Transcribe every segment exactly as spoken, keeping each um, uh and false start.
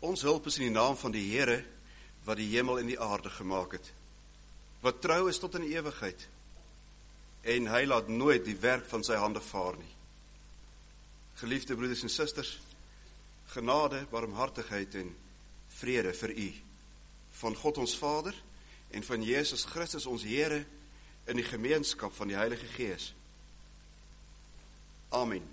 Ons hulp is in die naam van die Here, wat die hemel en die aarde gemaak het, wat trou is tot in die ewigheid, en hy laat nooit die werk van sy hande vaar nie. Geliefde broeders en susters, genade, barmhartigheid en vrede vir u, van God ons Vader, en van Jesus Christus ons Here, in die gemeenskap van die Heilige Gees. Amen.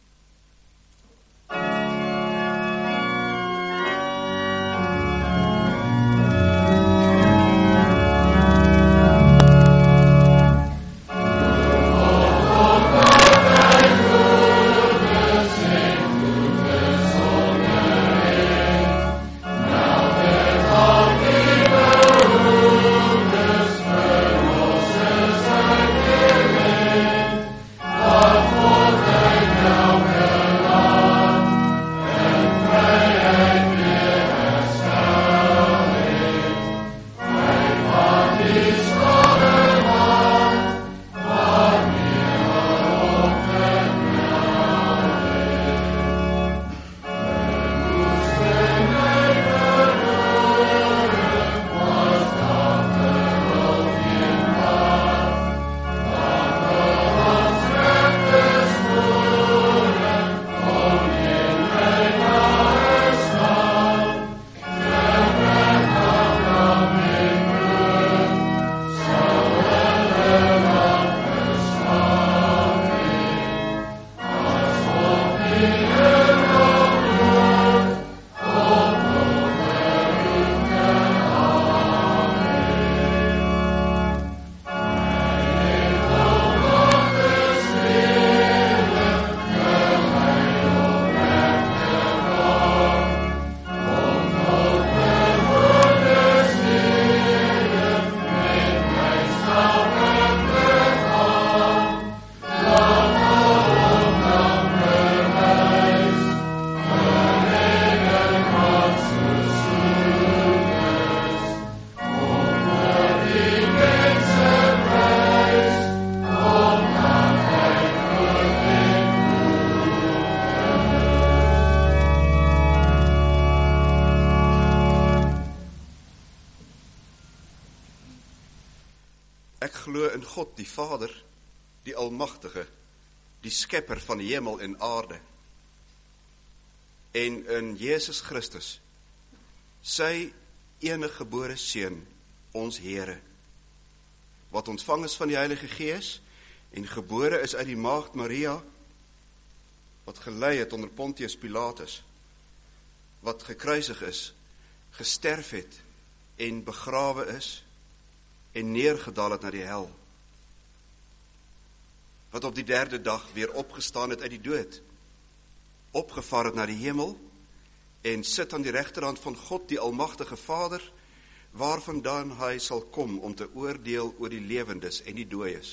Ek glo in God, die Vader, die Almagtige, die Skepper van die hemel en aarde, en in Jesus Christus, sy enige gebore Seun, ons Here, wat ontvang is van die Heilige Gees, en gebore is uit die maagd Maria, wat gelei het onder Pontius Pilatus, wat gekruisig is, gesterf het, en begrawe is, en neergedaal het na die hel, wat op die derde dag weer opgestaan het uit die dood, opgevaar het na die hemel, en sit aan die regterhand van God, die Almagtige Vader, waarvandaan hy sal kom om te oordeel oor die lewendes en die dooies.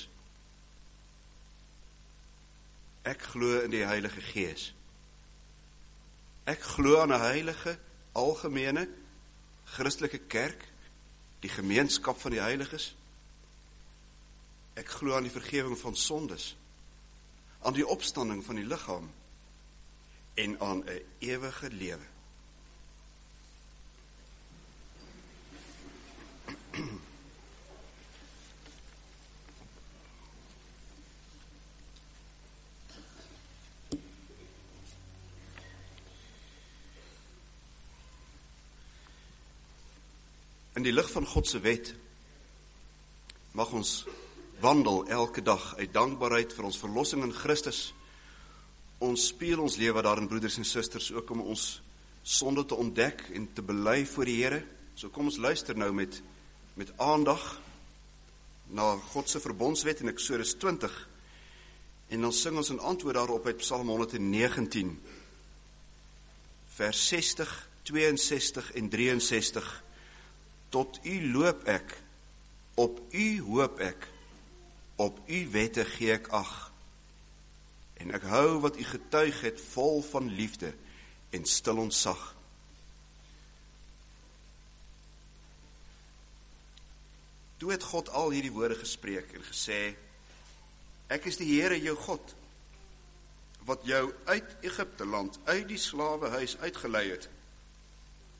Ek glo in die Heilige Gees. Ek glo aan 'n heilige, algemene, Christelike kerk, die gemeenskap van die heiliges. Ek glo aan die vergewing van sondes, aan die opstanding van die liggaam en aan 'n ewige lewe. In die lig van God se wet mag ons wandel elke dag uit dankbaarheid vir ons verlossing in Christus. Ons speel ons lewe daarin, broeders en susters, ook om ons sonde te ontdek en te bely voor die Here. So kom ons luister nou met, met aandag na God se verbondswet in Eksodus twintig, en dan sing ons in antwoord daarop uit Psalm honderdnegentien, vers sestig, tweeënsestig en drieënsestig. Tot u loop ek, op u hoop ek, op u wette gee ek ag. En ek hou wat u getuig het vol van liefde en stil ontzag. Toe het God al hierdie woorde gespreek en gesê, ek is die Here jou God, wat jou uit Egipte land, uit die slawehuis uitgelei het.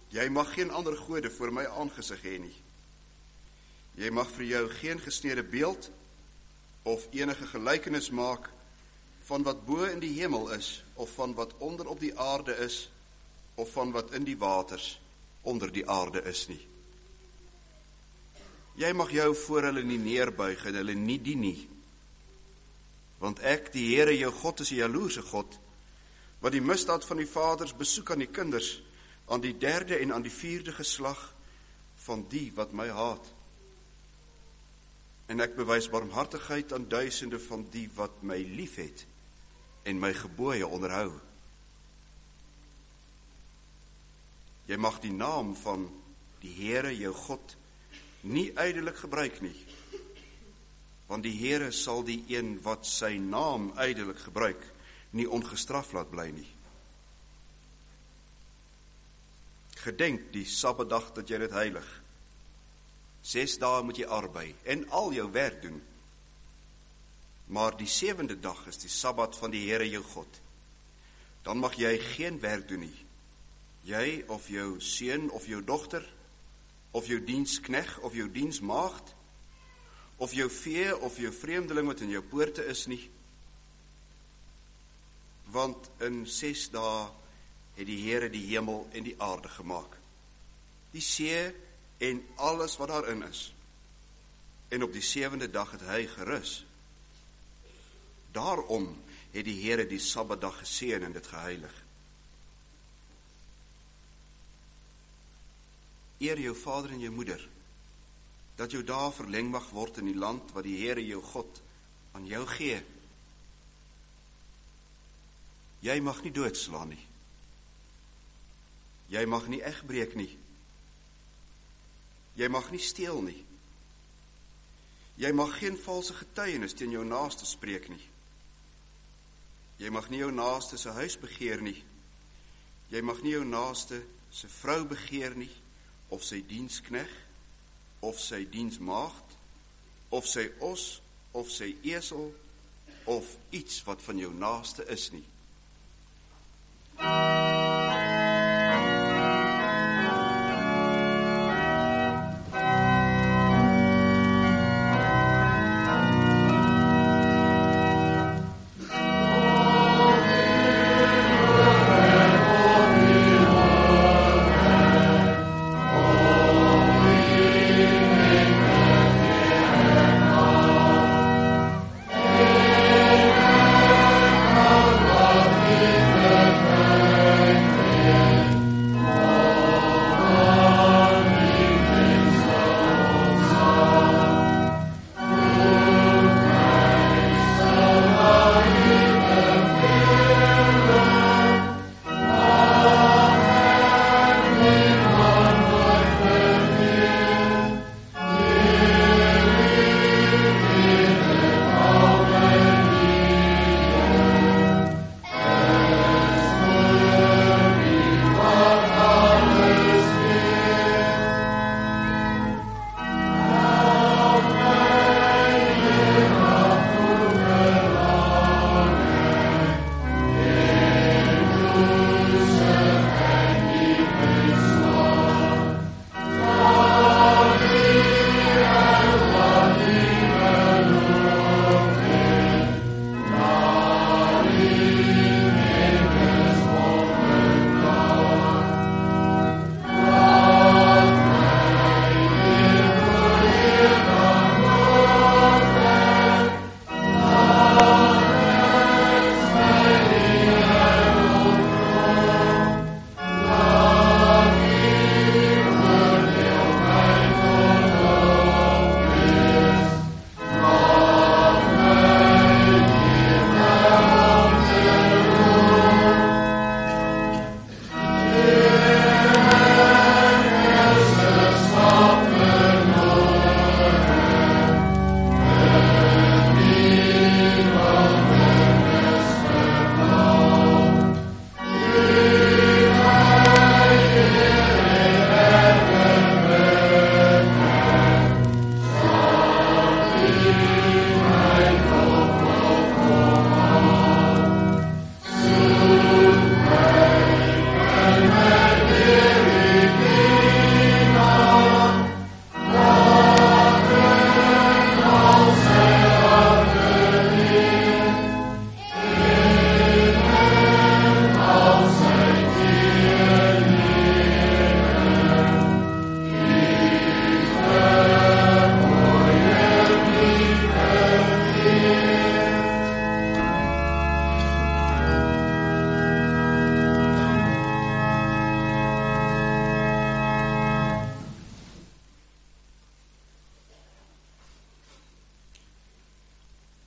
Jy mag geen ander gode voor my aangesig hê nie. Jy mag vir jou geen gesneede beeld of enige gelykenis maak van wat bo in die hemel is, of van wat onder op die aarde is, of van wat in die waters onder die aarde is nie. Jy mag jou voor hulle nie neerbuig en hulle nie dien nie. Want ek, die Here jou God, is 'n jaloerse God, wat die misdaad van die vaders besoek aan die kinders, aan die derde en aan die vierde geslag van die wat my haat. En ek bewys barmhartigheid aan duisende van die wat my liefhet en my gebooie onderhou. Jy mag die naam van die Here jou God nie ydelik gebruik nie, want die Here sal die een wat sy naam ydelik gebruik nie ongestraf laat bly nie. Gedenk die Sabbatdag dat jy dit heilig. Ses dae moet jy arbei en al jou werk doen. Maar die sewende dag is die Sabbat van die Here jou God. Dan mag jy geen werk doen nie. Jy of jou seun of jou dogter, of jou dienskneg of jou diensmaagd, of jou vee of jou vreemdeling wat in jou poorte is nie. Want in ses dae het die Here die hemel en die aarde gemaak, die see en alles wat daarin is. En op die sewende dag het hy gerus. Daarom het die Here die Sabbatdag geseën en dit geheilig. Eer jou vader en jou moeder, dat jou dae verleng mag word in die land wat die Here jou God aan jou gee. Jy mag nie doodslaan nie. Jy mag nie egbreek nie. Jy mag nie steel nie. Jy mag geen valse getuienis teen jou naaste spreek nie. Jy mag nie jou naaste se huis begeer nie. Jy mag nie jou naaste se vrou begeer nie, of sy dienskneg, of sy diensmaagd, of sy os, of sy esel, of iets wat van jou naaste is nie. Oh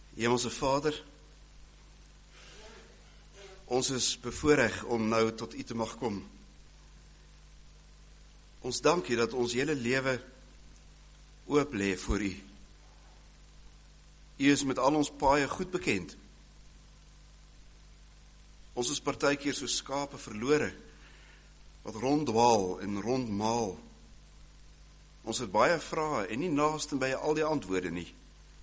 Hemelse Vader, ons is bevoorreg om nou tot U te mag kom. Ons dank U dat ons hele lewe oop lê voor U. U is met al ons paaie goed bekend. Ons is partykeer so skape verlore, wat ronddwaal en rondmaal. Ons het baie vrae en nie naaste by al die antwoorde nie.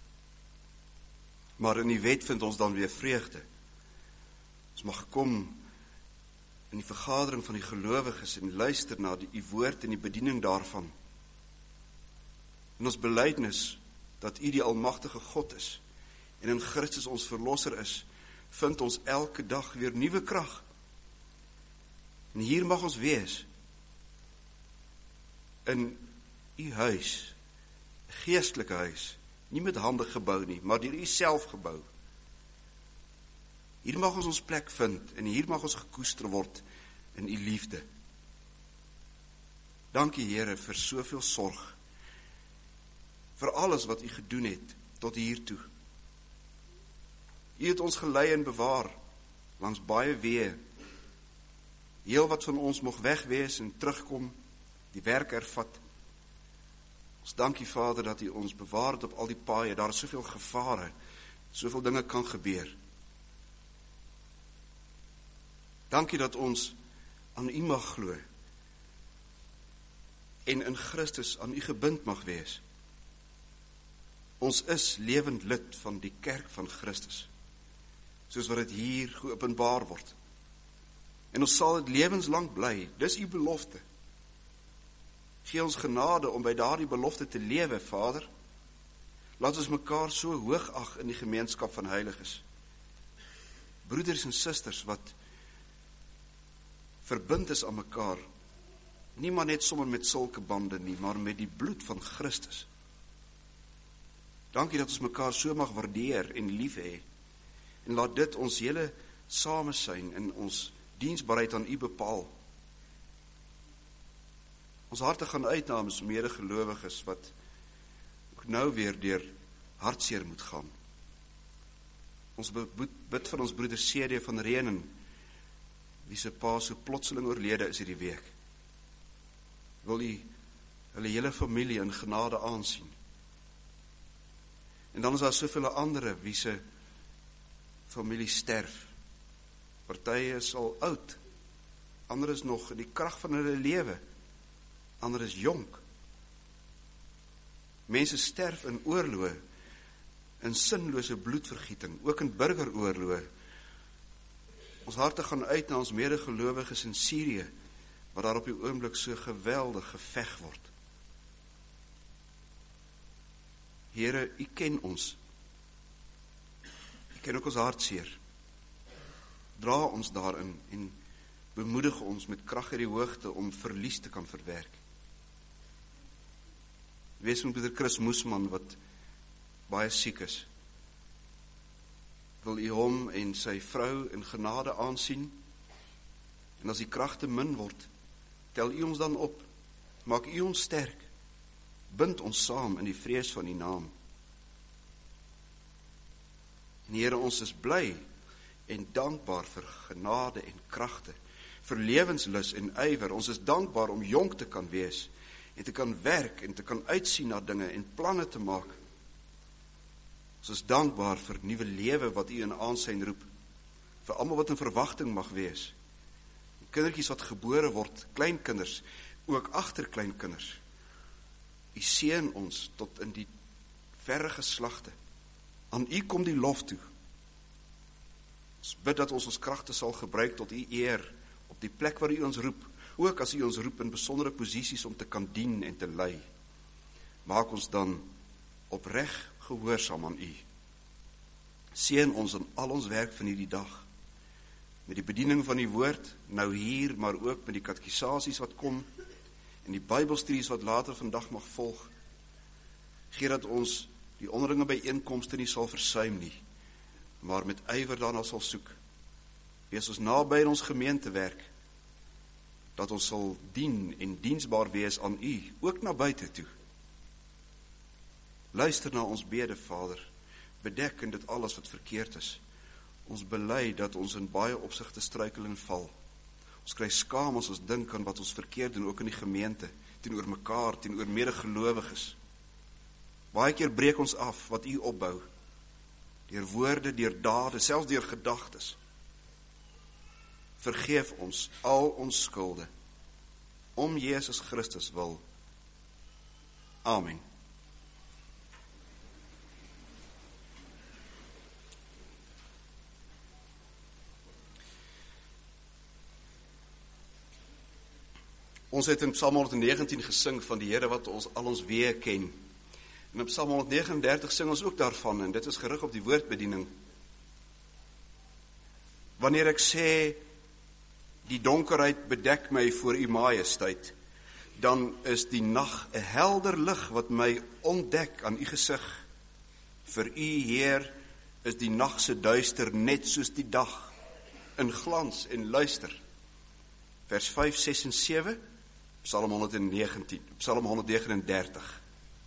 Maar in die wet vind ons dan weer vreugde. Ons mag kom in die vergadering van die gelowiges en luister na die, die woord en die bediening daarvan. En ons belydenis dat U die almagtige God is en in Christus ons verlosser is, vind ons elke dag weer nuwe krag. En hier mag ons wees in U huis, geestelike huis, nie met hande gebou nie, maar deur U self gebou. Hier mag ons ons plek vind en hier mag ons gekoester word in U liefde. Dankie Here vir soveel sorg, vir alles wat U gedoen het tot hier toe. U het ons gelei en bewaar langs baie weë. Heel wat van ons mocht wegwees en terugkom, die werk ervat. Ons dank U Vader dat U ons bewaar het op al die paaie, daar is soveel gevare, soveel dinge kan gebeur. Dank U dat ons aan U mag glo en in Christus aan U gebind mag wees. Ons is lewend lid van die kerk van Christus, soos wat dit hier geopenbaar word. En ons sal dit lewenslang bly, dis U belofte. Gee ons genade om by daardie belofte te lewe, Vader. Laat ons mekaar so hoog ag in die gemeenskap van heiliges. Broeders en susters wat verbind is aan mekaar, nie maar net sommer met sulke bande nie, maar met die bloed van Christus. Dankie dat ons mekaar so mag waardeer en lief hê, en laat dit ons hele samesyn en ons diensbaarheid aan U bepaal. Ons harte gaan uit na ons medegelowiges wat ook nou weer deur hartseer moet gaan. Ons bid vir ons broeder C D van Renen, wie se pa so plotseling oorlede is hierdie week. Wil U hulle hele familie in genade aansien. En dan is daar soveel ander wie se familie sterf. Partye is al oud, ander is nog in die krag van hulle lewe, ander is jonk. Mense sterf in oorloë, in sinlose bloedvergieting, ook in burgeroorloë. Ons harte gaan uit na ons medegelowiges in Syrië, waar daar op die oomblik so geweldig geveg word. Here, U ken ons. U ken ook ons hartseer. Dra ons daarin en bemoedig ons met krag uit die hoogte om verlies te kan verwerk. Wees met broeder Chris Moesman wat baie siek is. Wil U hom en sy vrou in genade aansien? En as die krag te min word, tel U ons dan op. Maak U ons sterk. Bind ons saam in die vrees van U naam. En Here, ons is bly en dankbaar vir genade en kragte, vir lewenslus en ywer. Ons is dankbaar om jonk te kan wees, en te kan werk, en te kan uitsien na dinge, en planne te maak. Ons is dankbaar vir nuwe lewe wat U in aansyn roep, vir almal wat in verwagting mag wees. Kindertjies wat gebore word, kleinkinders, ook agterkleinkinders. U seën ons tot in die verre geslagte. Aan U kom die lof toe. Ons bid dat ons ons kragte sal gebruik tot U eer, op die plek waar U ons roep, ook as U ons roep in besondere posisies om te kan dien en te lei. Maak ons dan opreg gehoorsaam aan U. Seën ons in al ons werk van hierdie dag, met die bediening van die woord, nou hier, maar ook met die katekisasies wat kom, en die Bybelstudies wat later vandag mag volg. Gee dat ons die onderlinge byeenkomste nie sal versuim nie, maar met ywer daarna sal soek. Wees ons naby in ons gemeentewerk, dat ons sal dien en diensbaar wees aan U, ook na buite toe. Luister na ons bede, Vader. bedek in dit alles wat verkeerd is. Ons bely dat ons in baie opsigte struikel en val. Ons kry skaam as ons dink aan wat ons verkeerd doen, ook in die gemeente, teenoor mekaar, teenoor medegelowiges. Baie keer breek ons af wat U opbou, deur woorde, deur dade, selfs deur gedagtes. Vergeef ons al ons skulde, om Jesus Christus wil. Amen. Ons het in Psalm honderdnegentien gesing van die Here wat ons al ons weë ken. En in Psalm honderdnegenendertig sing ons ook daarvan, en dit is gerig op die woordbediening. Wanneer ek sê, die donkerheid bedek my voor U majesteit, dan is die nag 'n helder lig wat my ontdek aan U gesig. Vir U, Heer, is die nag se duister net soos die dag, in glans en luister. Vers vyf, ses en sewe, Psalm honderdnegentien, Psalm honderdnegenendertig.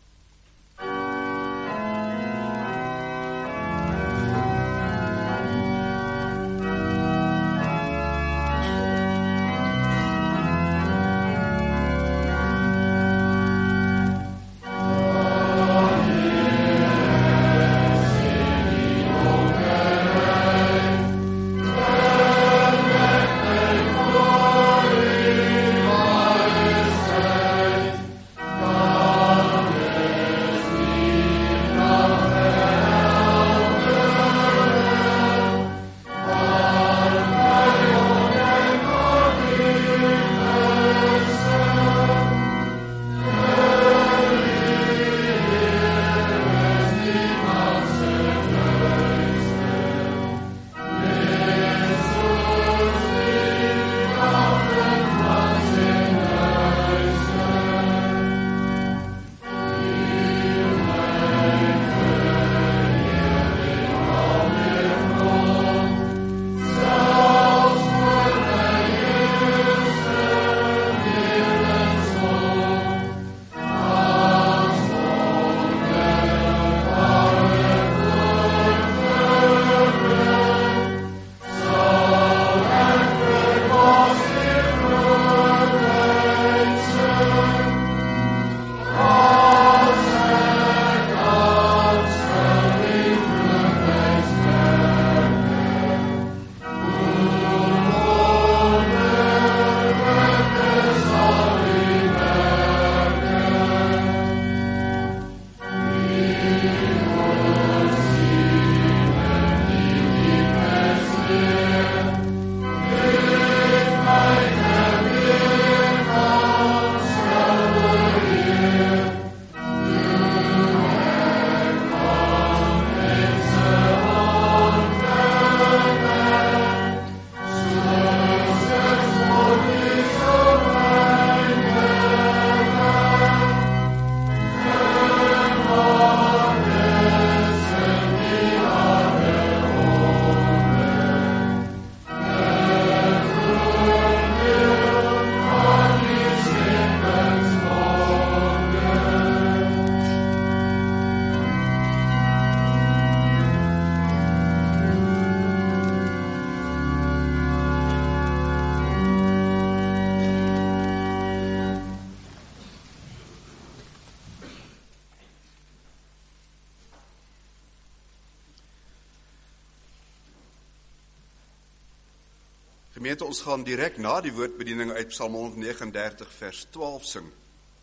Gemeente, ons gaan direk na die woordbediening uit Psalm honderdnegenendertig vers twaalf sing.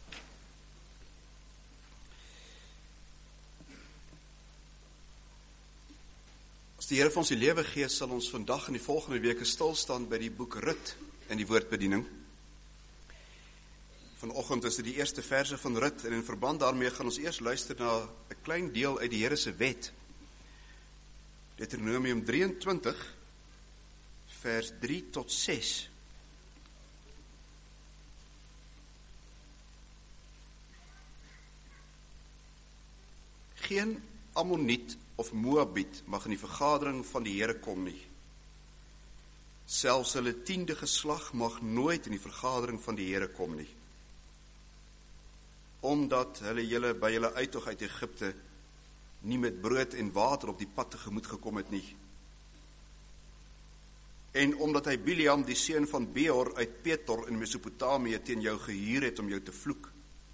As die Here vir ons die lewe gee, sal ons vandag en die volgende weke stil staan by die boek Rut en die woordbediening. Vanoggend is dit die eerste verse van Rut, en in verband daarmee gaan ons eers luister na 'n klein deel uit die Here se wet. Deuteronomium drieëntwintig vers drie tot ses. Geen Ammoniet of Moabiet mag in die vergadering van die Here kom nie. Selfs hulle tiende geslag mag nooit in die vergadering van die Here kom nie. Omdat hulle julle by julle uittog uit Egipte nie met brood en water op die pad tegemoet gekom het nie. En omdat hy Biliam, die seun van Beor uit Petor in Mesopotamië, teen jou gehuur het om jou te vloek.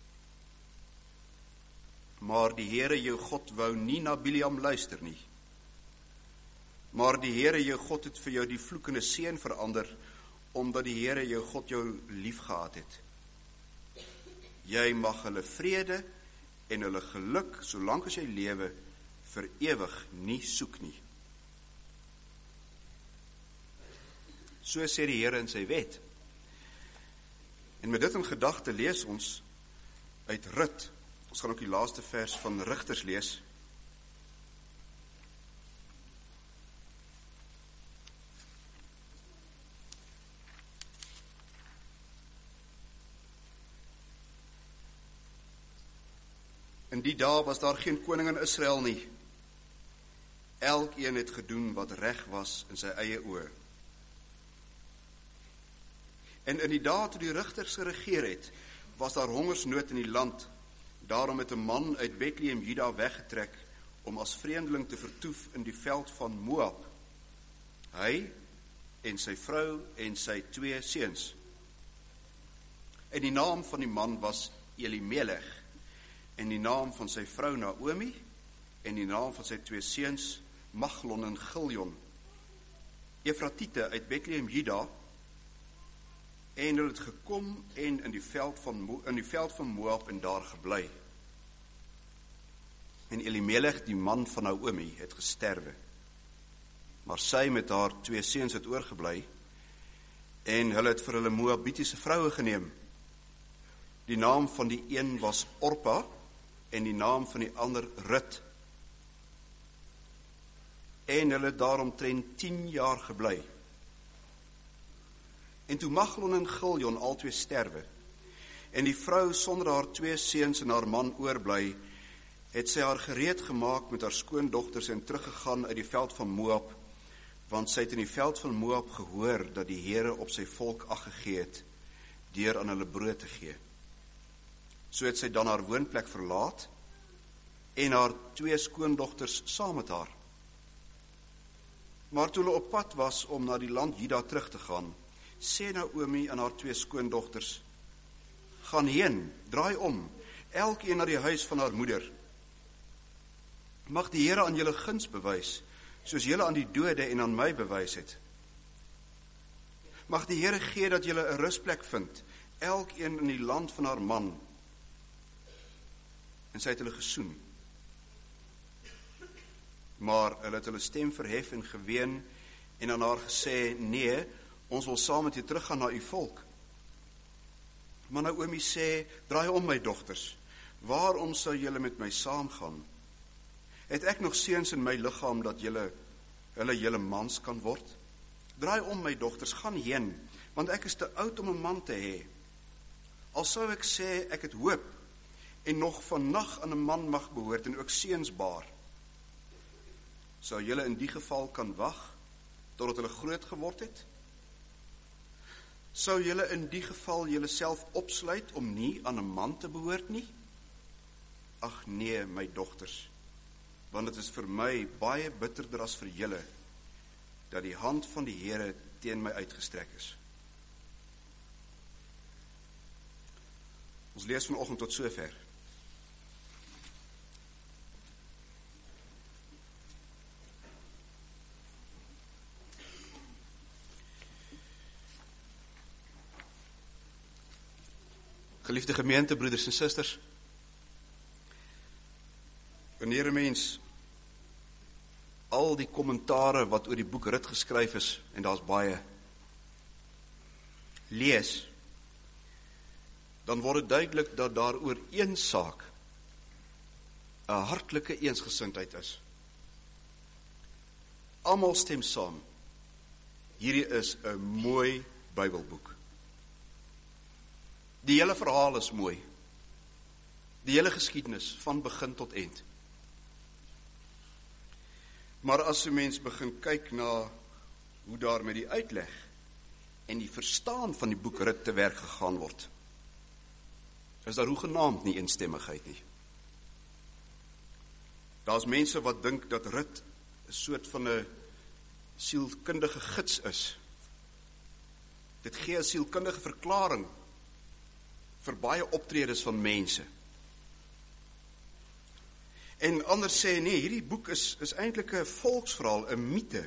Maar die Here jou God wou nie na Biliam luister nie. Maar die Here jou God het vir jou die vloekende seën verander, omdat die Here jou God jou liefgehad het. Jy mag hulle vrede en hulle geluk, solank as jy lewe, vir ewig nie soek nie. So sê die Here in sy wet. En met dit in gedagte lees ons uit Rut. Ons gaan ook die laaste vers van Rigters lees. In die dae was daar geen koning in Israel nie. Elkeen het gedoen wat reg was in sy eie oë. En in die dae toe die rigters geregeer het, was daar hongersnood in die land. Daarom het 'n man uit Bethlehem, Juda, weggetrek om as vreemdeling te vertoef in die veld van Moab. Hy en sy vrou en sy twee seuns. En die naam van die man was Elimelech, en die naam van sy vrou Naomi, en die naam van sy twee seuns Maglon en Giljon. Efratiete uit Bethlehem, Juda, en hulle het gekom en in die veld van, in die veld van Moab en daar gebly. En Elimelech, die man van Naomi, het gesterwe. Maar sy met haar twee seuns het oorgebly, en hulle het vir hulle Moabitiese vroue geneem. Die naam van die een was Orpa, en die naam van die ander Rut. En hulle het daaromtrent tien jaar gebly. En toe Maglon en Giljon albei sterwe, en die vrou sonder haar twee seuns en haar man oorbly, het sy haar gereed gemaak met haar skoondogters en teruggegaan uit die veld van Moab, want sy het in die veld van Moab gehoor dat die Here op sy volk ag gegee het, deur aan hulle brood te gee. So het sy dan haar woonplek verlaat, en haar twee skoondogters saam met haar. Maar toe hulle op pad was om na die land Juda terug te gaan, sê Naomi aan haar twee skoondogters, gaan heen, draai om, elkeen na die huis van haar moeder. Mag die Here aan julle guns bewys, soos julle aan die dode en aan my bewys het. Mag die Here gee dat julle 'n rusplek vind, elkeen in die land van haar man. En sy het hulle gesoen. Maar hulle het hulle stem verhef en geween en aan haar gesê, nee, ons wil saam met u teruggaan na u volk. Maar Naomi sê, draai om my dogters, waarom sou julle met my saamgaan? Het ek nog seuns in my liggaam dat julle, hulle julle mans kan word? Draai om my dogters, gaan heen, want ek is te oud om 'n man te hê. Al sou ek sê, ek het hoop, en nog vannag aan 'n man mag behoort, en ook seuns baar. Sou julle in die geval kan wag, totdat hulle groot geword het? Sou julle in die geval julle self opsluit om nie aan 'n man te behoort nie? Ag nee, my dogters, want dit is vir my baie bitterder as vir julle, dat die hand van die Here teen my uitgestrek is. Ons lees vanoggend tot sover. Geliefde gemeente, broeders en susters, wanneer 'n mens al die kommentare wat oor die boek Rut geskryf is, en daar's baie, lees, dan word dit duidelik dat daar oor een saak 'n hartlike eensgesindheid is. Almal stem saam. Hierdie is 'n mooi Bybelboek. Die hele verhaal is mooi. Die hele geskiedenis, van begin tot eind. Maar as 'n mens begin kyk na hoe daar met die uitleg en die verstaan van die boek Rut te werk gegaan word, is daar hoegenaamd nie eensstemmigheid nie. Daar's mense wat dink dat Rut 'n soort van 'n sielkundige gids is. Dit gee 'n sielkundige verklaring vir baie optredes van mense. En anders sê, nee, hierdie boek is, is eintlik 'n volksverhaal, 'n mite.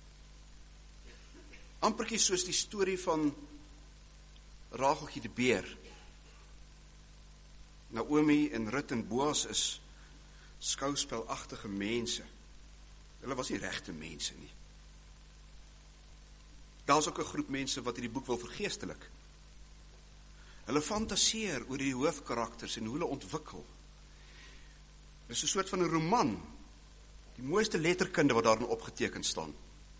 Amperkie soos die storie van Racheltjie die beer. Naomi en Rut en Boas is skouspelagtige mense. Hulle was nie regte mense nie. Daar's ook 'n groep mense wat hierdie boek wil vergeestelik. Hulle fantaseer oor die hoofkarakters en hoe hulle ontwikkel. Dit is 'n soort van 'n roman. Die mooiste letterkunde wat daarin opgeteken staan.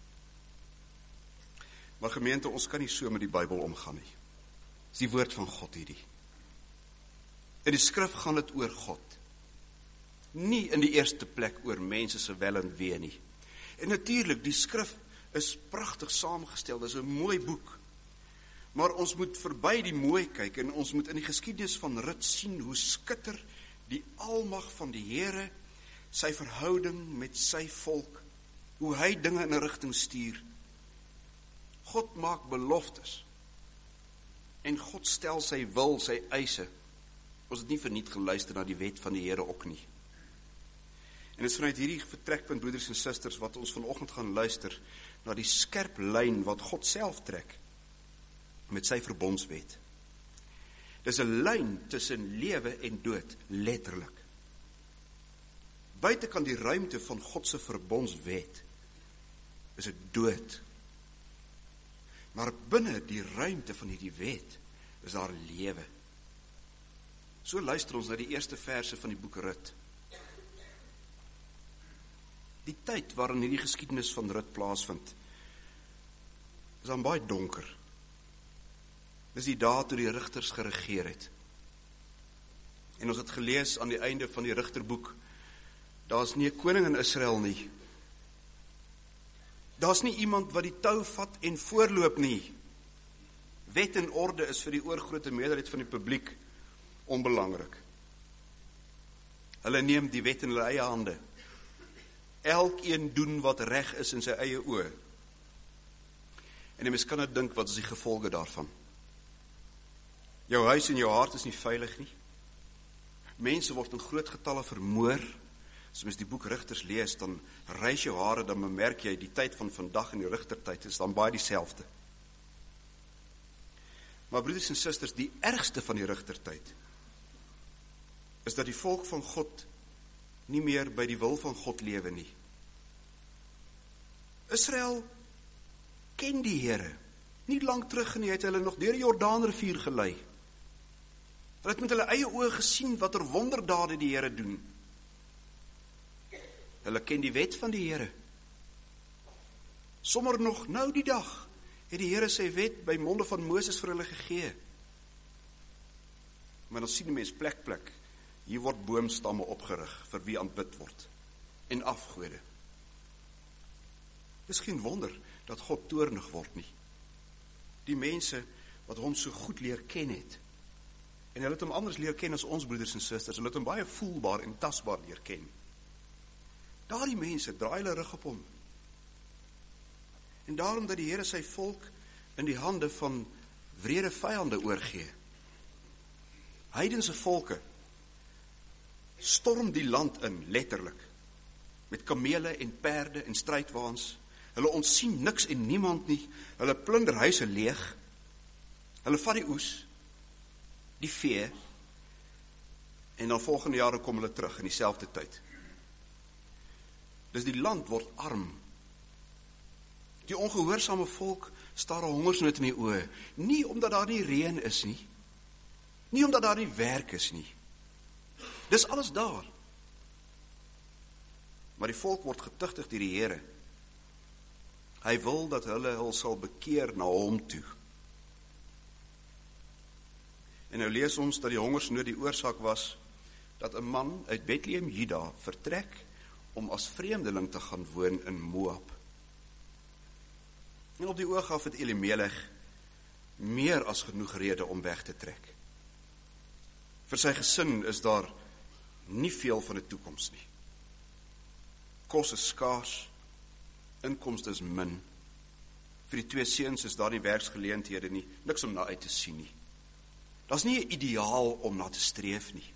Maar gemeente, ons kan nie so met die Bybel omgaan nie. Dis die woord van God hierdie. In die skrif gaan dit oor God. Nie in die eerste plek oor mense se wel en wee nie. En natuurlik, die skrif is pragtig saamgestel, dis 'n mooi boek. Maar ons moet verby die mooi kyk en ons moet in die geskiedenis van Rut sien hoe skitter die almag van die Here, sy verhouding met sy volk, hoe hy dinge in 'n rigting stuur. God maak beloftes en God stel sy wil, sy eise. Ons het nie verniet geluister na die wet van die Here ook nie. En dit is vanuit hierdie vertrekpunt, broeders en susters, wat ons vanoggend gaan luister na die skerp lyn wat God self trek met sy verbondswet. Dis 'n lyn tussen lewe en dood, letterlik. Buite kan die ruimte van God se verbondswet is dit dood. Maar binne die ruimte van hierdie wet is daar lewe. So luister ons na die eerste verse van die boek Rut. Die tyd waarin hierdie geskiedenis van Rut plaasvind, is dan baie donker. Dis die dae toe die rigters geregeer het. En ons het gelees aan die einde van die rigterboek, daar's nie 'n koning in Israel nie. Daar's nie iemand wat die tou vat en voorloop nie. Wet en orde is vir die oorgrote meerderheid van die publiek onbelangrik. Hulle neem die wet in hulle eie hande. Elkeen doen wat reg is in sy eie oë. En 'n mens kan net dink wat is die gevolge daarvan. Jou huis en jou hart is nie veilig nie. Mense word in groot getalle vermoor. As mens die boek Rigters lees, dan rys jou hare, dan bemerk jy die tyd van vandag en die rigtertyd is dan baie dieselfde. Maar broeders en susters, die ergste van die rigtertyd is dat die volk van God nie meer by die wil van God lewe nie. Israel ken die Here. Nie lang terug nie het hulle nog deur die Jordaanrivier gelei. Hulle het met hulle eie oë gesien wat er wonderdade die Here doen. Hulle ken die wet van die Here. Sommer nog nou die dag het die Here sy wet by monde van Moses vir hulle gegee. Maar dan sien die mens plek plek. Hier word boomstamme opgerig vir wie aanbid word. En afgode. Dis geen wonder dat God toornig word nie. Die mense wat hom so goed leer ken het. En hulle het hom anders leer ken as ons broeders en susters. Hulle het hom baie voelbaar en tasbaar leer ken. Daardie mense draai hulle rug op hom. En daarom dat die Here sy volk in die hande van wrede vyande oorgee. Heidense volke storm die land in, letterlik, met kamele en perde en strydwaans. Hulle ontsien niks en niemand nie. Hulle plunder huise leeg. Hulle vat die oes, die vee, en dan volgende jare kom hulle terug in dieselfde tyd. Dus die land word arm. Die ongehoorsame volk staar 'n hongersnood in die oë, nie omdat daar nie reën is nie, nie omdat daar nie werk is nie. Dis alles daar. Maar die volk word getuigtig deur die Here. Hy wil dat hulle hul sal bekeer na hom toe. En nou lees ons dat die hongersnood die oorsaak was dat 'n man uit Bethlehem, Juda, vertrek om as vreemdeling te gaan woon in Moab. En op die oog af het Elimelech meer as genoeg rede om weg te trek. Vir sy gesin is daar nie veel van 'n toekoms nie. kos is skaars, inkomste is min. Vir die twee seuns is daar nie werksgeleenthede nie, niks om na uit te sien nie. Daar's nie 'n ideaal om na te streef nie.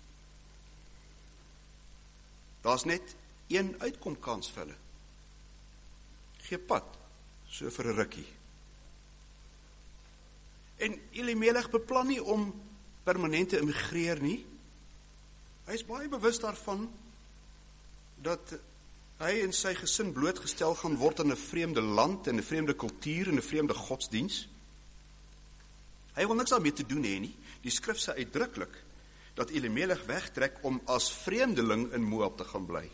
Daar's net een uitkomkans vir hulle. Gee pad, so vir 'n rukkie. En Elimelech beplan nie om permanent te immigreer nie. Hy is baie bewus daarvan dat hy en sy gesin blootgestel gaan word aan 'n vreemde land en 'n vreemde kultuur en 'n vreemde godsdiens. Hy wil niks daarmee te doen hê nie. Die skrif sê uitdruklik dat Elimelech wegtrek om as vreemdeling in Moab te gaan bly.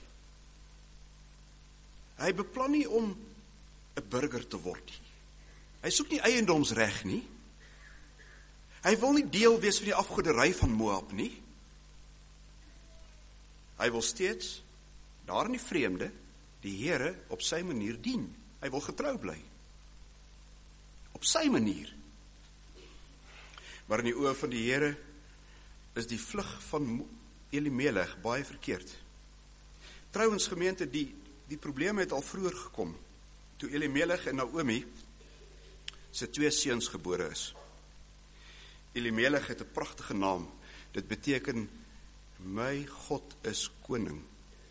Hy beplan nie om 'n burger te word nie. Hy soek nie eiendomsreg nie. Hy wil nie deel wees van die afgoderry van Moab nie. Hy wil steeds daar in die vreemde die Here op sy manier dien. Hy wil getrou bly. Op sy manier. Maar in die oë van die Here is die vlug van Elimelech baie verkeerd. Trouwens gemeente, die, die probleem het al vroeër gekom, toe Elimelech en Naomi sy twee seuns gebore is. Elimelech het 'n pragtige naam. Dit beteken, my God is koning.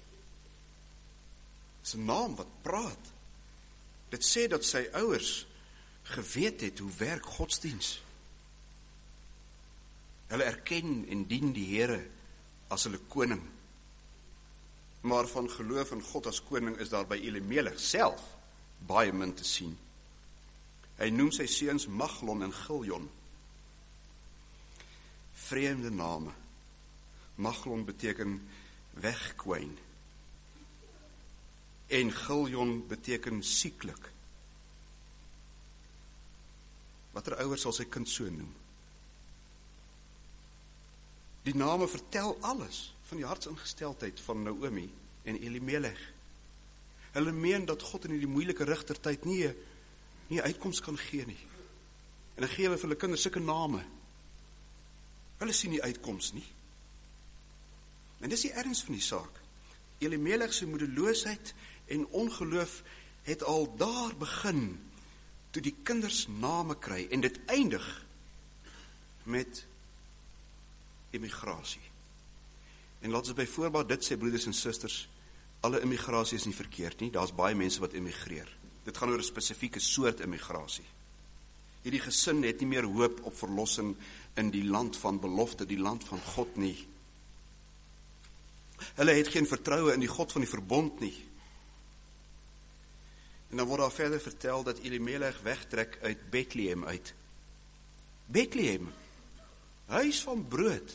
Dit is 'n naam wat praat. Dit sê dat sy ouers geweet het hoe werk godsdiens. Hulle erken en dien die Here as hulle koning. Maar van geloof in God as koning is daar by Elimelech self baie min te sien. Hy noem sy seuns Maglon en Giljon. Vreemde name. Maglon beteken wegkwyn. En Giljon beteken sieklik. Watter ouers sal sy kind so noem? Die name vertel alles van die hartsingesteldheid van Naomi en Elimelech. Hulle meen dat God in die moeilike rigtertyd nie, nie uitkoms kan gee nie. En dan gee hulle vir hulle kinders sulke name. Hulle sien nie uitkoms nie. En dis die erns van die saak. Elimelech se moedeloosheid en ongeloof het al daar begin, toe die kinders name kry, en dit eindig met immigrasie. En laat ons byvoorbeeld dit sê, broeders en susters, alle immigrasie is nie verkeerd nie, daar's baie mense wat immigreer. Dit gaan oor 'n spesifieke soort immigrasie. Hierdie gesin het nie meer hoop op verlossing in die land van belofte, die land van God nie. Hulle het geen vertroue in die God van die verbond nie. En dan word daar verder vertel dat Elimelech wegtrek uit Bethlehem uit. Bethlehem, huis van brood.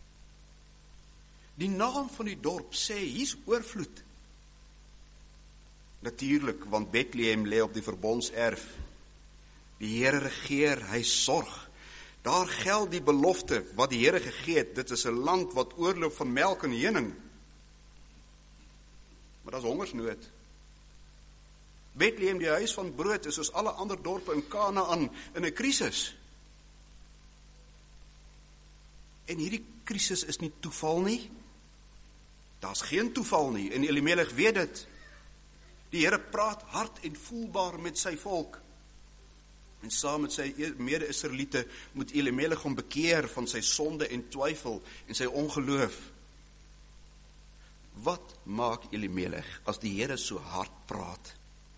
Die naam van die dorp sê, hier's oorvloed. Natuurlik, want Bethlehem lê op die verbondserf. Die Here regeer, hy sorg. Daar geld die belofte wat die Here gegee het. Dit is 'n land wat oorloop van melk en honing. Maar daar's hongersnood. Bethlehem, die huis van brood, is soos alle ander dorpe in Kanaan in 'n krisis. En hierdie krisis is nie toeval nie. Daar's geen toeval nie, en Elimelech weet dit. Die Here praat hard en voelbaar met sy volk. En saam met sy mede-Israeliete moet Elimelech hom bekeer van sy sonde en twyfel en sy ongeloof. Wat maak Elimelech as die Here so hard praat?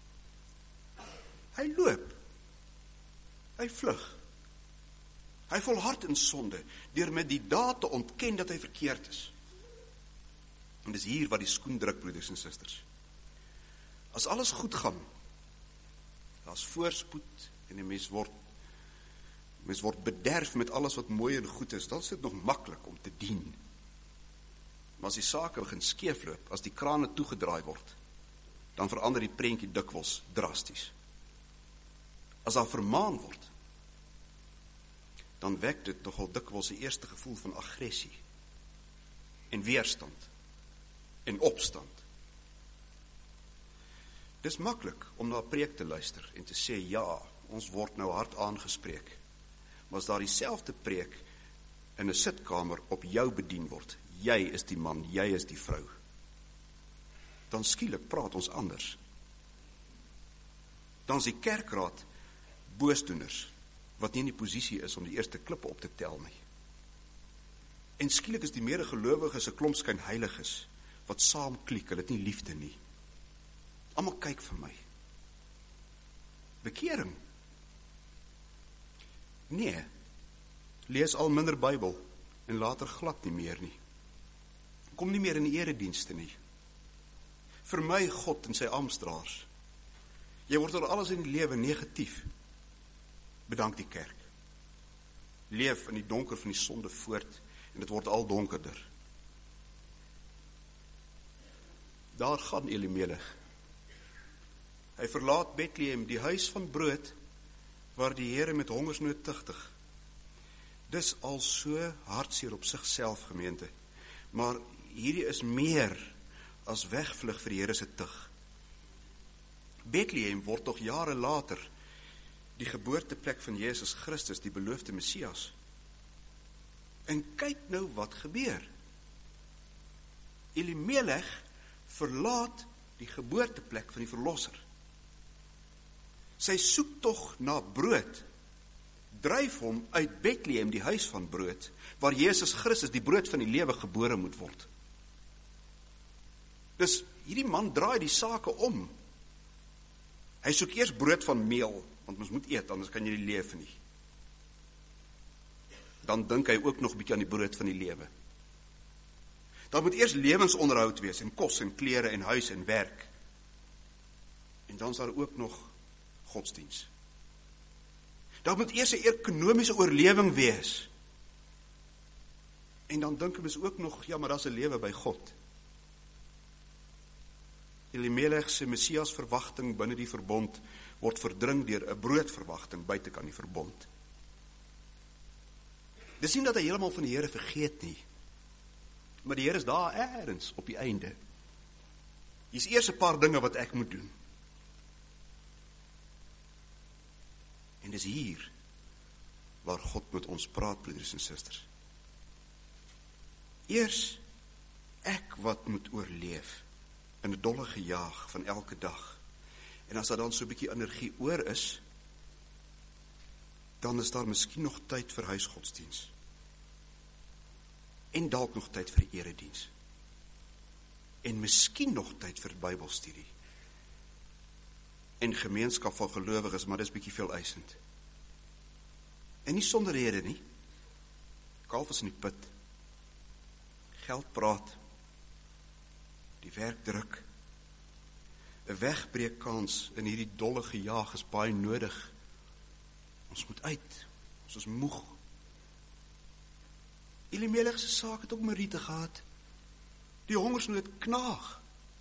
Hy loop. Hy vlug. Hy volhard in sonde, deur met die daad te ontken dat hy verkeerd is. En dis hier wat die skoen druk, broeders en susters. As alles goed gaan, daar's voorspoed, en 'n mens word, mens word bederf met alles wat mooi en goed is, dan is dit nog maklik om te dien. Maar as die sake begin skeefloop, as die krane toegedraai word, dan verander die prentjie dikwels drasties. As daar vermaan word, dan wek dit nogal dikwels die eerste gevoel van aggressie, en weerstand, en opstand. Dis maklik om na 'n preek te luister en te sê, ja, ons word nou hard aangespreek. Maar as daar dieselfde preek in 'n sitkamer op jou bedien word, jy is die man, jy is die vrou, dan skielik praat ons anders. Dan is die kerkraad boosdoeners, wat nie in die posisie is om die eerste klippe op te tel nie. En skielik is die medegelowiges 'n klomp skynheiliges, wat saam kliek, hulle het nie liefde nie. Almal kyk vir my. Bekering? Nee, lees al minder Bybel, en later glad nie meer nie. Kom nie meer in die eredienste nie. Vermy God en sy amptdraers. Jy word oor alles in die lewe negatief. Bedank die kerk. Leef in die donker van die sonde voort, en dit word al donkerder. Daar gaan Elimelech. Hy verlaat Bethlehem, die huis van brood, waar die Here met hongersnood tugtig. Dis al so hartseer op sigself, gemeente, maar hierdie is meer as wegvlug vir die Here se tug. Bethlehem word tog jare later die geboorteplek van Jesus Christus, die beloofde Messias. En kyk nou wat gebeur. Elimelech verlaat die geboorteplek van die verlosser. Sy soek tog na brood, dryf hom uit Bethlehem, die huis van brood, waar Jesus Christus, die brood van die lewe, gebore moet word. Dus hierdie man draai die sake om. Hy soek eers brood van meel, want ons moet eet, anders kan jy nie leef nie. Dan dink hy ook nog 'n bietjie aan die brood van die lewe. Dan moet eers lewensonderhoud wees, en kos en klere en huis en werk. En dan is daar ook nog godsdiens. Daar moet eers 'n ekonomiese oorlewing wees. En dan dink ons ook nog, ja, maar daar's 'n lewe by God. Elimelech se Messias verwagting binne die verbond word verdring deur 'n broodverwagting buitekant die verbond. Dis nie dat hy heeltemal van die Here vergeet nie, maar die Here is daar ergens op die einde. Hier's eers 'n paar dinge wat ek moet doen. En dis hier waar God met ons praat, broeders en susters. Eers ek wat moet oorleef in 'n dolle gejaag van elke dag. En as daar dan so 'n bietjie energie oor is, dan is daar miskien nog tyd vir huisgodsdiens. En dalk nog tyd vir die erediens. En miskien nog tyd vir Bybelstudie. En gemeenskap van gelowiges, maar dis bietjie veel eisend. En nie sonder rede nie. Kalf is in die put. Geld praat. Die werk druk. 'n Wegbreekkans in hierdie dolle gejaag is baie nodig. Ons moet uit. Ons is moeg. Elimelech se saak het ook Mariete gehad. Die hongersnood knaag.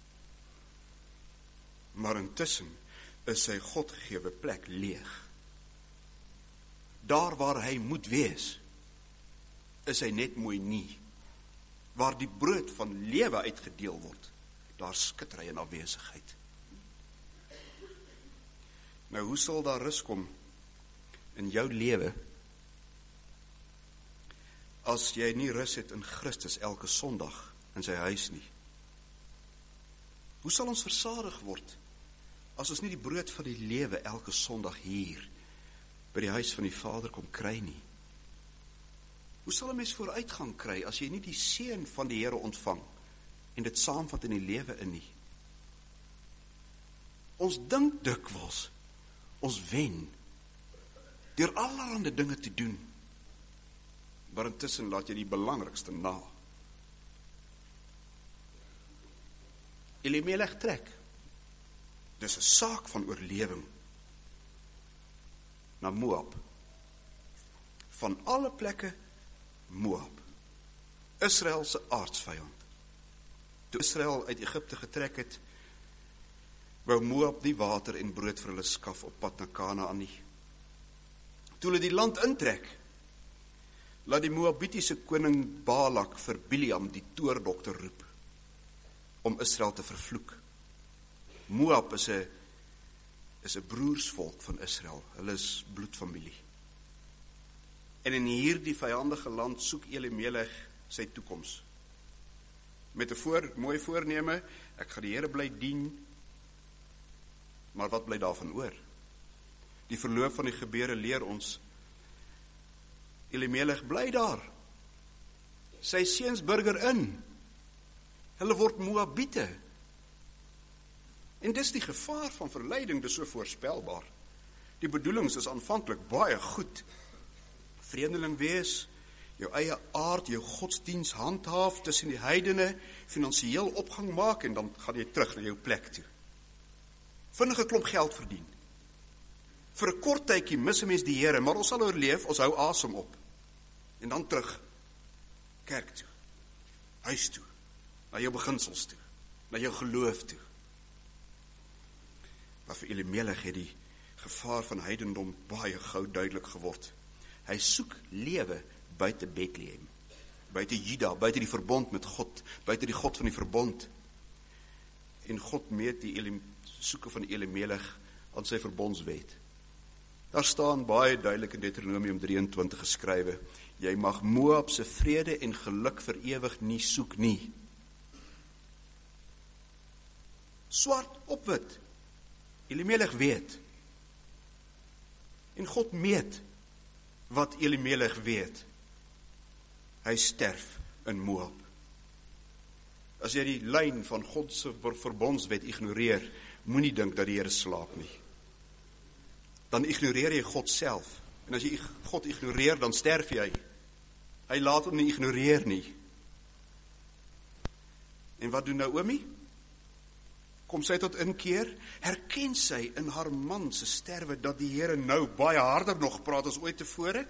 Maar intussen is sy Godgegewe plek leeg. Daar waar hy moet wees, is hy net mooi nie. Waar die brood van lewe uitgedeel word, daar skit hy in afwesigheid. Nou, hoe sal daar rus kom in jou lewe, as jy nie rus het in Christus elke Sondag in sy huis nie? Hoe sal ons versadig word, as ons nie die brood van die lewe elke Sondag hier, by die huis van die Vader kom kry nie? Hoe sal 'n mens vooruitgang kry, as jy nie die seën van die Here ontvang, en dit saamvat in die lewe in nie? Ons dink dikwels, ons wen, deur allerhande dinge te doen, maar intussen laat jy die belangrikste na. Elimelech trek. Dis 'n saak van oorlewing. Na Moab. Van alle plekke Moab. Israel se aardsvyand. Toe Israel uit Egipte getrek het, wou Moab die water en brood vir hulle skaf op pad na Kanaan nie. Toe hulle die land intrek, laat die Moabitiese koning Balak vir Biliam die toordokter roep, om Israel te vervloek. Moab is 'n is 'n broersvolk van Israel, hulle is bloedfamilie. En in hierdie vyandige land soek Elimelech sy toekoms. Met 'n voor, mooi voorneme, ek gaan die Here bly dien, maar wat bly daarvan oor? Die verloop van die gebeure leer ons, Elimelech bly daar, sy seuns burger in, hulle word Moabiete, en dis die gevaar van verleiding, dis so voorspelbaar. Die bedoelings is aanvanklik baie goed, vreemdeling wees, jou eie aard, jou godsdiens handhaaf tussen die heidene, finansiëel opgang maak, en dan gaan jy terug na jou plek toe. Vinnige klomp geld verdien. Vir 'n kort tydjie mis 'n mens die Here, maar ons sal oorleef, ons hou asem op. En dan terug, kerk toe, huis toe, na jou beginsels toe, na jou geloof toe. Maar vir Elimelech het die gevaar van heidendom baie gou duidelik geword. Hy soek lewe buite Bethlehem, buite Juda, buite die verbond met God, buite die God van die verbond. En God meet die Elim, soeke van Elimelech aan sy verbondswet. Daar staan baie duidelik in Deuteronomium drieëntwintig geskrywe, jy mag Moab se vrede en geluk vir ewig nie soek nie. Swart op wit. Elimelech weet. En God meet wat Elimelech weet. Hy sterf in Moab. As jy die lyn van God se verbondswet ignoreer, moenie dink dat die Here slaap nie. Dan ignoreer jy God self. En as jy God ignoreer, dan sterf jy. Hy laat hom nie ignoreer nie. En wat doen Naomi? Kom sy tot inkeer, herken sy in haar man se sterwe dat die Here nou baie harder nog praat as ooit tevore?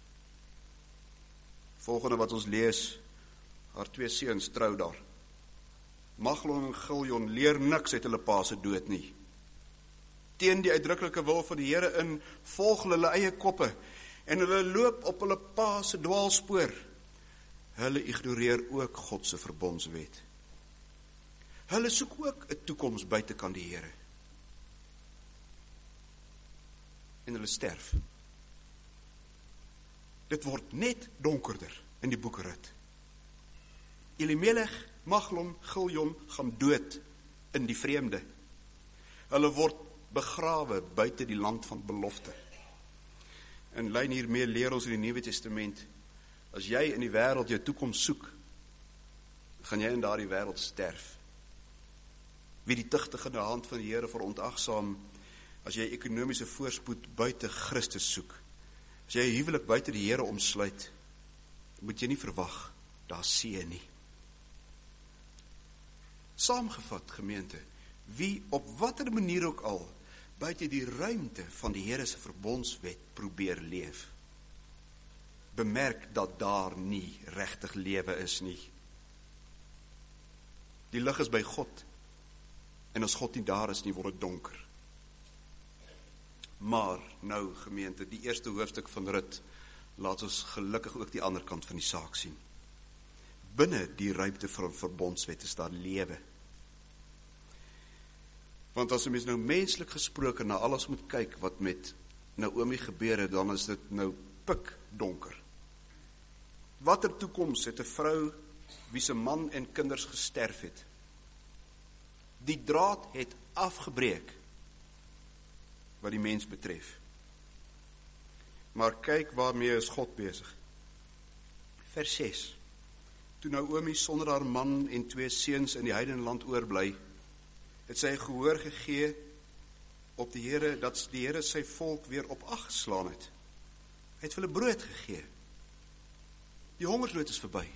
Volgende wat ons lees, haar twee seuns trou daar. Maglon en Giljon leer niks uit hulle pa se dood nie. Teen die uitdruklike wil van die Here in, volg hulle eie koppe, en hulle loop op hulle pa se dwaalspoor. Hulle ignoreer ook God se verbondswet. Hulle soek ook 'n toekoms buitekant die Here. En hulle sterf. Dit word net donkerder in die boekerit. Elimelech, Maglon, Giljon gaan dood in die vreemde. Hulle word begrawe buite die land van belofte. En lyn hiermee leer ons in die Nuwe Testament, as jy in die wêreld jou toekoms soek, gaan jy in daardie wêreld sterf. Wie die tugtigende hand van die Here verontagsaam, as jy ekonomiese voorspoed buite Christus soek, as jy huwelik buite die Here omsluit, moet jy nie verwag, daar see nie. Saamgevat, gemeente, wie op watter manier ook al, buite die ruimte van die Here se verbondswet probeer leef, bemerk dat daar nie regtig lewe is nie. Die lig is by God, en as God nie daar is nie, word dit donker. Maar nou, gemeente, die eerste hoofstuk van Rut, laat ons gelukkig ook die ander kant van die saak sien. Binne die ruimte van verbondswet is daar lewe. Want as 'n mens nou menslik gesproke na alles moet kyk wat met Naomi gebeur het, dan is dit nou pik donker. Watter toekoms het 'n vrou wie se man en kinders gesterf het? Die draad het afgebreek wat die mens betref. Maar kyk waarmee is God besig. Vers ses. Toe Naomi sonder haar man en twee seuns in die heidenland oorbly, het sy gehoor gegee op die Here, dat die Here sy volk weer op ag geslaan het. Hy het vir hulle brood gegee. Die hongersnood is verby.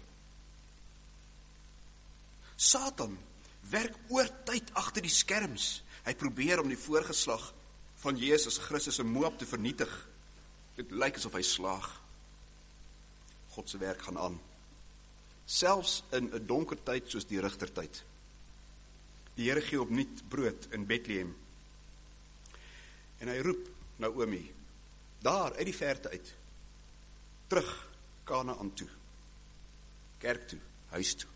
Satan werk oortyd agter die skerms. Hy probeer om die voorgeslag van Jesus Christus in Moab te vernietig. Dit lyk asof hy slaag. God se werk gaan aan. Selfs in 'n donker tyd soos die rigtertyd. Die Here gee opnuut brood in Bethlehem. En hy roep Naomi, daar uit die verte uit, terug Kanaan toe, kerk toe, huis toe.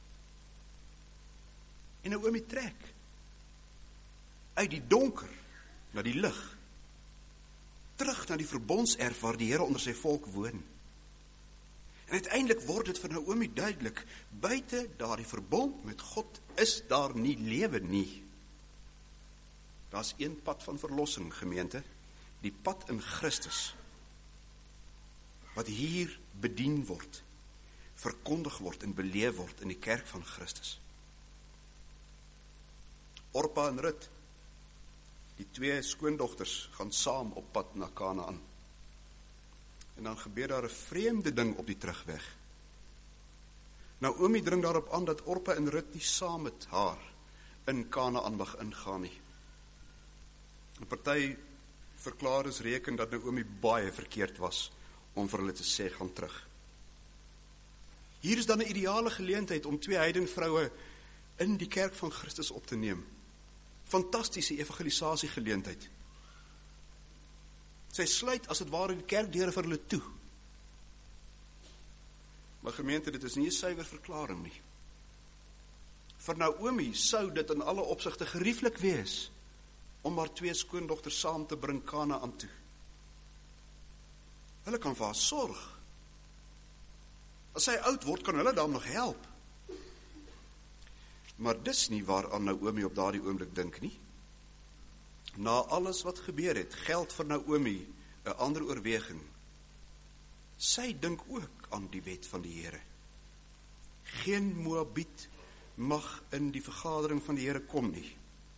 En Naomi trek uit die donker na die lig, terug na die verbondserf waar die Here onder sy volk woon. En uiteindelik word dit vir Naomi duidelik, buite daardie verbond met God is daar nie lewe nie. Daar's een pad van verlossing, gemeente, die pad in Christus, wat hier bedien word, verkondig word en beleef word in die kerk van Christus. Orpa en Rut, die twee skoondogters, gaan saam op pad na Kanaan. En dan gebeur daar 'n vreemde ding op die terugweg. Naomi dring daarop aan dat Orpa en Rut nie saam met haar in Kanaan mag ingaan nie. 'n Party verklaarders reken dat Naomi baie verkeerd was om vir hulle te sê, gaan terug. Hier is dan 'n ideale geleentheid om twee heidenvroue in die kerk van Christus op te neem. Fantastiese evangelisasie geleentheid. Sy sluit as het ware die kerkdeure vir hulle toe. Maar gemeente, dit is nie 'n suiwer verklaring nie. Vir Naomi sou dit in alle opsigte gerieflik wees om haar twee skoondogters saam te bring Kanaan toe. Hulle kan vir haar sorg. As sy oud word, kan hulle dan nog help. Maar dis nie waaraan Naomi op daardie oomblik dink nie. Na alles wat gebeur het, geld vir Naomi 'n ander oorweging. Sy dink ook aan die wet van die Here. Geen Moabiet mag in die vergadering van die Here kom nie.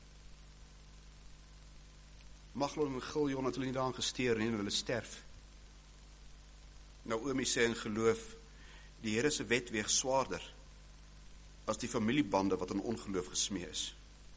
Maglon en Giljon het hulle nie daaraan gesteer nie en hulle sterf. Naomi sê in geloof, die Here se wet weeg swaarder as die familiebande wat in ongeloof gesmee is.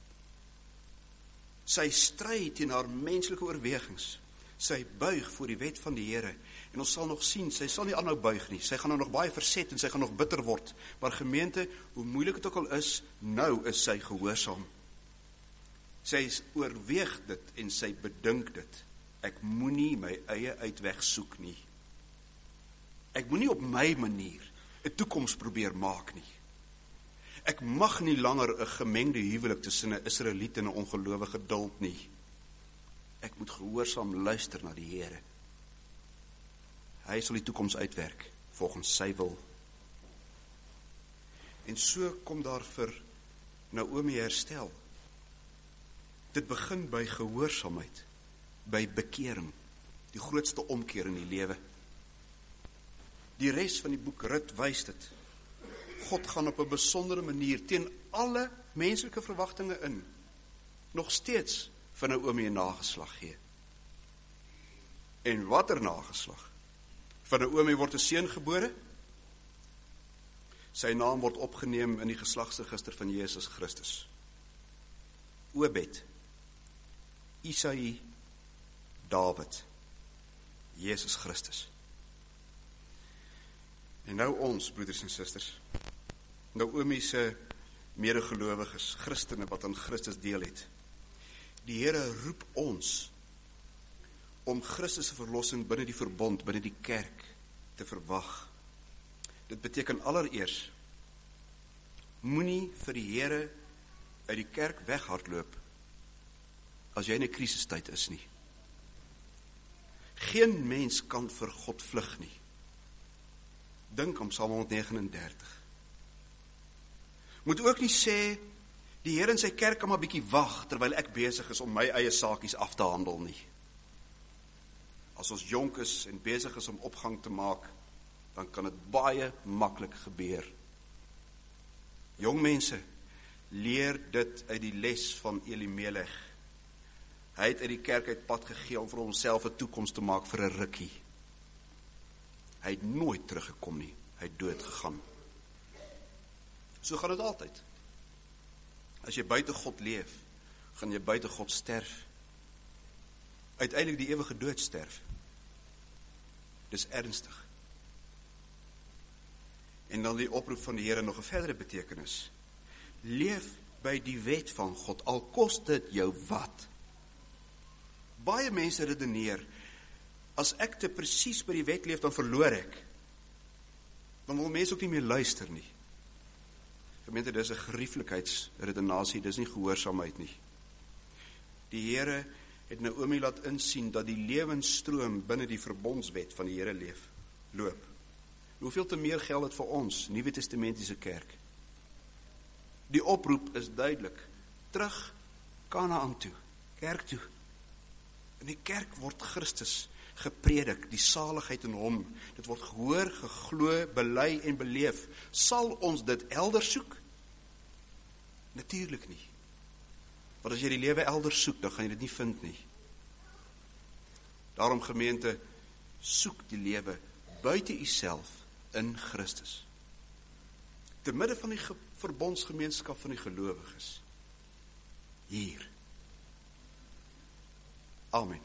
Sy stry teen haar menslike oorwegings. Sy buig voor die wet van die Here. En ons sal nog sien, sy sal nie aanhou buig nie. Sy gaan nou nog baie verset en sy gaan nog bitter word. Maar gemeente, hoe moeilik het ook al is, nou is sy gehoorsaam. Sy oorweeg dit en sy bedink dit. Ek moenie my eie uitweg soek nie. Ek moenie op my manier 'n toekoms probeer maak nie. Ek mag nie langer 'n gemengde huwelik tussen 'n Israeliet en 'n ongelowige duld nie. Ek moet gehoorsaam luister na die Here. Hy sal die toekoms uitwerk volgens sy wil. En so kom daar vir Naomi herstel. Dit begin by gehoorsaamheid, by bekering, die grootste omkeer in die lewe. Die res van die boek Rut wys dit. God gaan op 'n besondere manier teen alle menslike verwagtinge in, nog steeds vir Naomi 'n nageslag gee. En watter nageslag? Van Naomi word 'n seun gebore. Sy naam word opgeneem in die geslagsregister van Jesus Christus. Obed, Isaï, Dawid, Jesus Christus. En nou ons, broeders en susters, Naomi se medegelowiges, Christene wat aan Christus deel het. Die Here roep ons om Christus se verlossing binne die verbond, binne die kerk te verwag. Dit beteken allereers, moenie vir die Here uit die kerk weghardloop as jy in 'n krisistyd is nie. Geen mens kan vir God vlug nie. Dink om Psalm honderdnegenendertig. Moet ook nie sê, die Here in sy kerk kan maar bietjie wag, terwyl ek besig is om my eie saakies af te handel nie. As ons jonk is en besig is om opgang te maak, dan kan dit baie maklik gebeur. Jong mense, leer dit uit die les van Elimelech. Hy het uit die kerk uit pad gegee om vir homself 'n toekoms te maak vir 'n rukkie. Hy het nooit teruggekom nie, hy het dood gegaan. So gaan dit altyd. As jy buite God leef, gaan jy buite God sterf. Uiteindelik die ewige dood sterf. Dis ernstig. En dan die oproep van die Here nog 'n verdere betekenis. Leef by die wet van God, al kos dit jou wat. Baie mense redeneer, as ek te presies by die wet leef, dan verloor ek. Dan wil mense ook nie meer luister nie. Gemeente, dis 'n gerieflikheidsredenasie, dis nie gehoorsaamheid nie. Die Here het Naomi laat insien dat die lewensstroom binne die verbondswet van die Here leef, loop. Hoeveel te meer geld het vir ons, Nuwe Testamentiese kerk? Die oproep is duidelik. Terug Kanaan toe, kerk toe. In die kerk word Christus gepredik, die saligheid in hom. Dit word gehoor, geglo, bely en beleef. Sal ons dit elders soek? Natuurlik nie. Want as jy die lewe elders soek, dan gaan jy dit nie vind nie. Daarom gemeente, soek die lewe buite uself in Christus. Te midde van die verbondsgemeenskap van die gelowiges. Hier. Amen.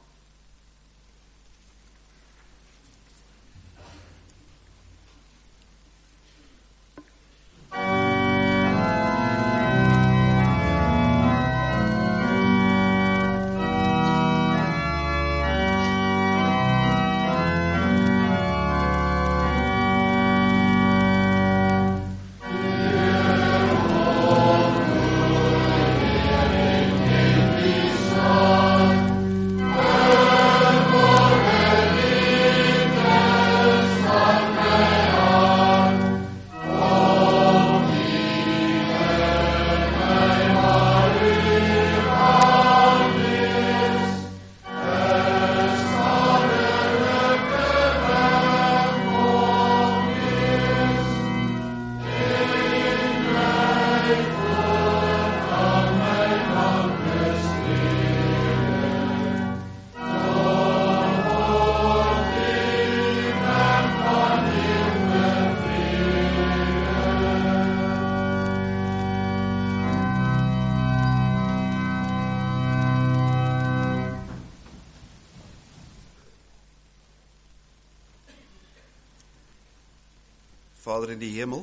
Vader in die hemel,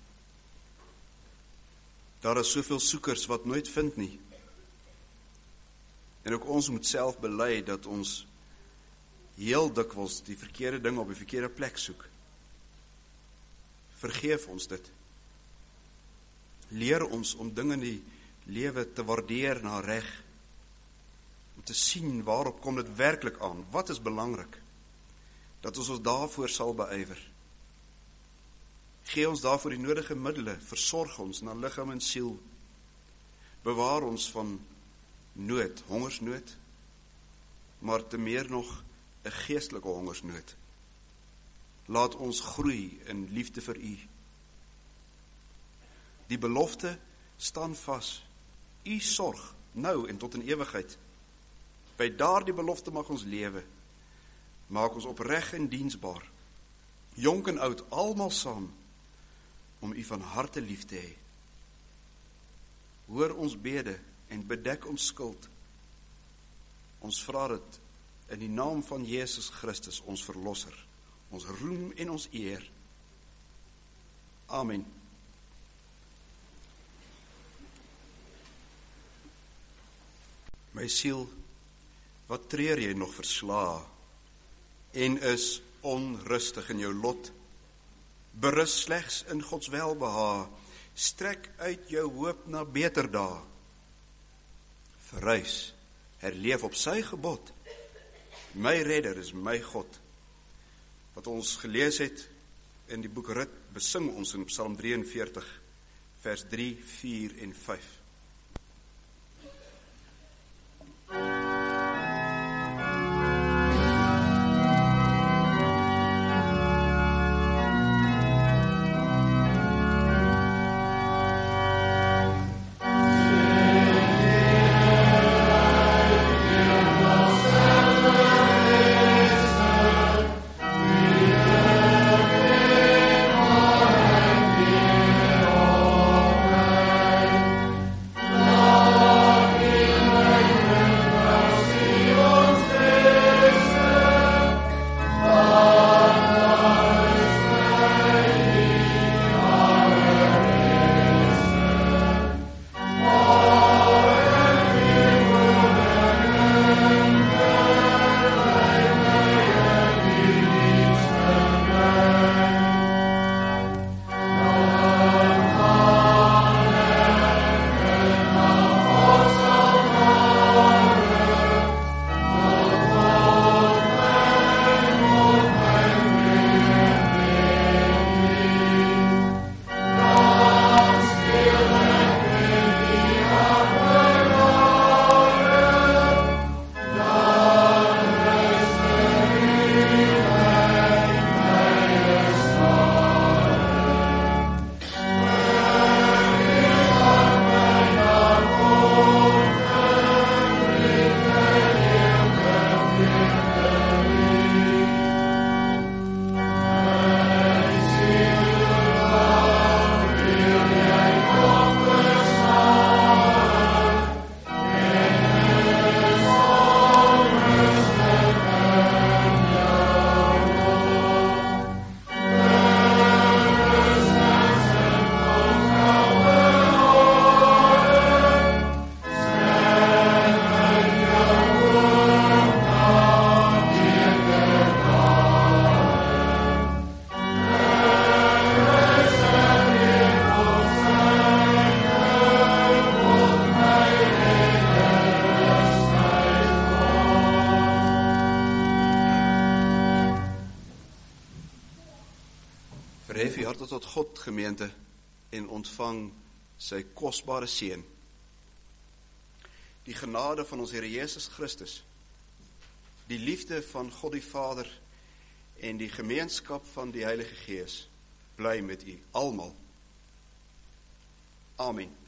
daar is soveel soekers wat nooit vind nie. En ook ons moet self bely dat ons heel dikwels die verkeerde ding op die verkeerde plek soek. Vergeef ons dit. Leer ons om dinge in die lewe te waardeer na reg, om te sien waarop kom dit werklik aan, wat is belangrik, dat ons ons daarvoor sal beywer. Gee ons daarvoor die nodige middele, versorg ons na liggaam en siel. Bewaar ons van nood, hongersnood, maar te meer nog 'n geestelike hongersnood. Laat ons groei in liefde vir U. Die belofte staan vas. U sorg, nou en tot in ewigheid. By daardie belofte mag ons lewe. Maak ons opreg en diensbaar. Jonk en oud, almal saam, om U van harte lief te hê. Hoor ons bede en bedek ons skuld. Ons vra dit in die naam van Jesus Christus, ons verlosser, ons roem en ons eer. Amen. My siel, wat treur jy nog versla en is onrustig in jou lot? Berus slegs in Gods welbehae, strek uit jou hoop na beter dae. Verrys, herleef op sy gebod. My redder is my God. Wat ons gelees het in die boek Rit, besing ons in Psalm drieënveertig, vers drie, vier en vyf. die harte tot God, gemeente, en ontvang sy kosbare seën. Die genade van ons Here Jesus Christus, die liefde van God die Vader en die gemeenskap van die Heilige Gees bly met u almal. Amen.